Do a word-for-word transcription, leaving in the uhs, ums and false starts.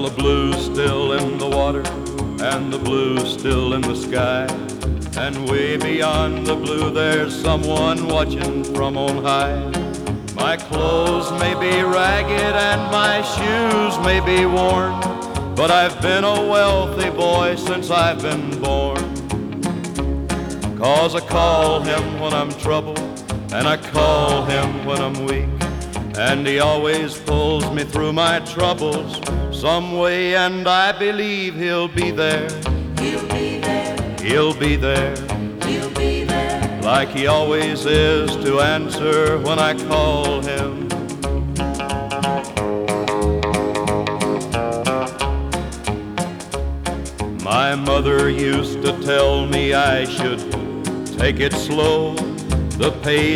the blue's still in the water, and the blue's still in the sky, and way beyond the blue there's someone watching from on high. My clothes may be ragged and my shoes may be worn, but I've been a wealthy boy since I've been born. 'Cause I call him when I'm troubled, and I call him when I'm weak, and he always pulls me through my troubles some way, and I believe he'll be there. He'll be there. He'll be there. He'll be there. Like he always is to answer when I call him. My mother used to tell me I should take it slow. The pace